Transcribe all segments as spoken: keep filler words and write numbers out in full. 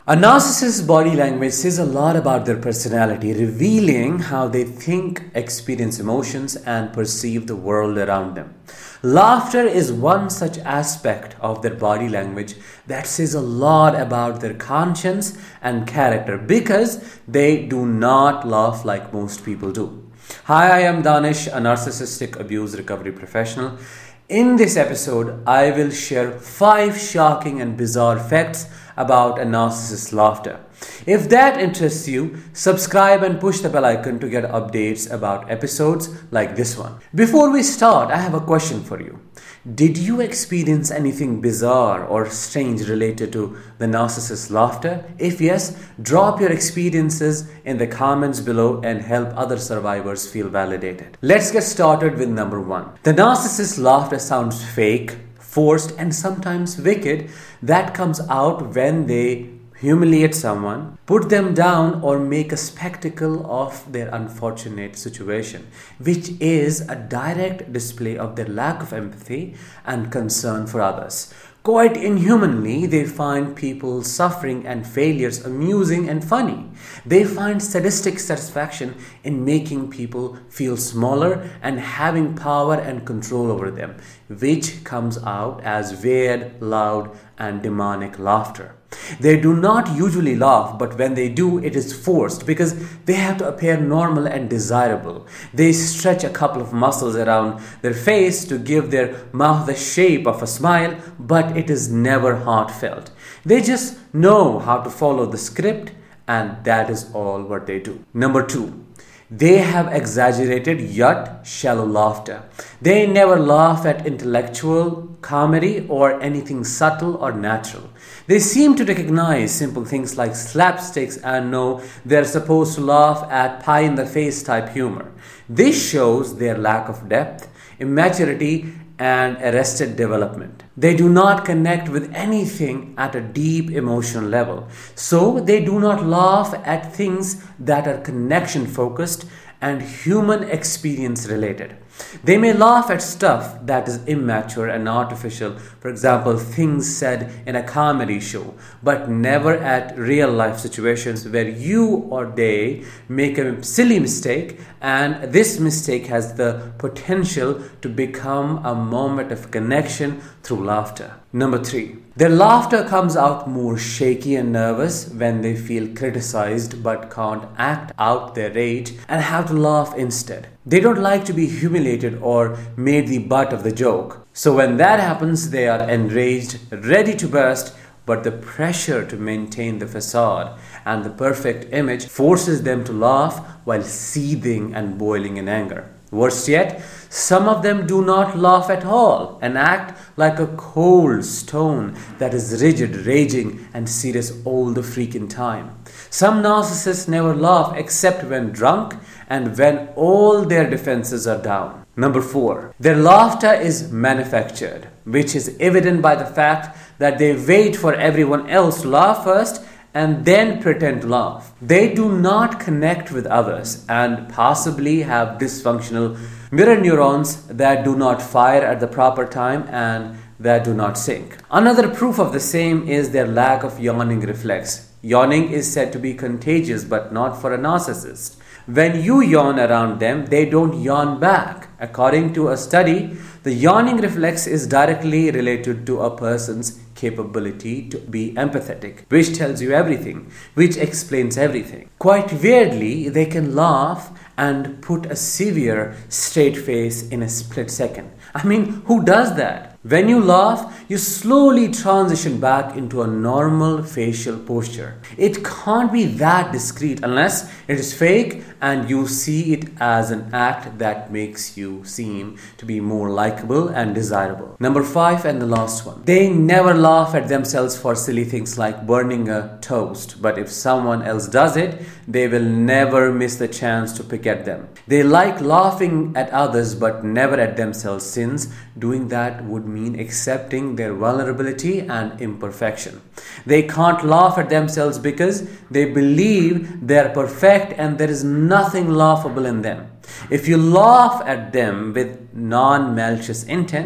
A narcissist's body language says a lot about their personality, revealing how they think, experience emotions, and perceive the world around them. Laughter is one such aspect of their body language that says a lot about their conscience and character because they do not laugh like most people do. Hi, I am Danish, a narcissistic abuse recovery professional. In this episode, I will share five shocking and bizarre facts about a narcissist's laughter. If that interests you, subscribe and push the bell icon to get updates about episodes like this one. Before we start, I have a question for you. Did you experience anything bizarre or strange related to the narcissist's laughter? If yes, drop your experiences in the comments below and help other survivors feel validated. Let's get started with number one. The narcissist's laughter sounds fake, forced, and sometimes wicked. That comes out when they humiliate someone, put them down, or make a spectacle of their unfortunate situation, which is a direct display of their lack of empathy and concern for others. Quite inhumanly, they find people's suffering and failures amusing and funny. They find sadistic satisfaction in making people feel smaller and having power and control over them, which comes out as weird, loud, and demonic laughter. They do not usually laugh, but when they do, it is forced because they have to appear normal and desirable. They stretch a couple of muscles around their face to give their mouth the shape of a smile, but it is never heartfelt. They just know how to follow the script, and that is all what they do. Number two. They have exaggerated yet shallow laughter. They never laugh at intellectual comedy or anything subtle or natural. They seem to recognize simple things like slapsticks and know they're supposed to laugh at pie-in-the-face type humor. This shows their lack of depth, immaturity, and arrested development. They do not connect with anything at a deep emotional level. So they do not laugh at things that are connection focused and human experience related. They may laugh at stuff that is immature and artificial, for example, things said in a comedy show, but never at real life situations where you or they make a silly mistake, and this mistake has the potential to become a moment of connection through laughter. Number three. Their laughter comes out more shaky and nervous when they feel criticized but can't act out their rage and have to laugh instead. They don't like to be humiliated or made the butt of the joke. So when that happens, they are enraged, ready to burst, but the pressure to maintain the facade and the perfect image forces them to laugh while seething and boiling in anger. Worse yet, some of them do not laugh at all and act like a cold stone that is rigid, raging, and serious all the freaking time. Some narcissists never laugh except when drunk and when all their defenses are down. Number four. Their laughter is manufactured, which is evident by the fact that they wait for everyone else to laugh first and then pretend to laugh. They do not connect with others and possibly have dysfunctional mirror neurons that do not fire at the proper time and that do not sync. Another proof of the same is their lack of yawning reflex. Yawning is said to be contagious, but not for a narcissist. When you yawn around them, they don't yawn back. According to a study, the yawning reflex is directly related to a person's capability to be empathetic, which tells you everything, which explains everything. Quite weirdly, they can laugh and put a severe straight face in a split second. I mean, who does that? When you laugh, you slowly transition back into a normal facial posture. It can't be that discreet unless it is fake and you see it as an act that makes you seem to be more likable and desirable. Number five and the last one. They never laugh at themselves for silly things like burning a toast, but if someone else does it, they will never miss the chance to pick at them. They like laughing at others but never at themselves, since doing that would mean accepting their vulnerability and imperfection. They can't laugh at themselves because they believe they are perfect and there is nothing laughable in them. If you laugh at them with non-malicious intent,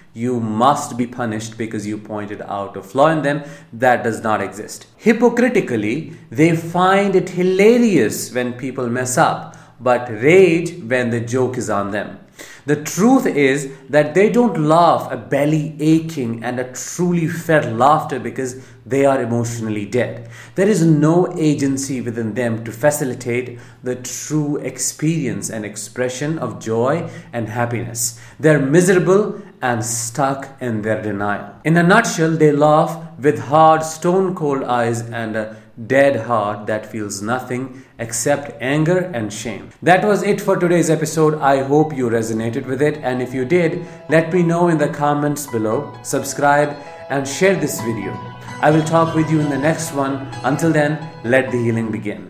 you must be punished because you pointed out a flaw in them that does not exist. Hypocritically, they find it hilarious when people mess up, but rage when the joke is on them. The truth is that they don't laugh a belly aching and a truly fed laughter because they are emotionally dead. There is no agency within them to facilitate the true experience and expression of joy and happiness. They're miserable and stuck in their denial. In a nutshell, they laugh with hard, stone-cold eyes and a dead heart that feels nothing except anger and shame. That was it for today's episode. I hope you resonated with it, and if you did, let me know in the comments below. Subscribe and share this video. I will talk with you in the next one. Until then, let the healing begin.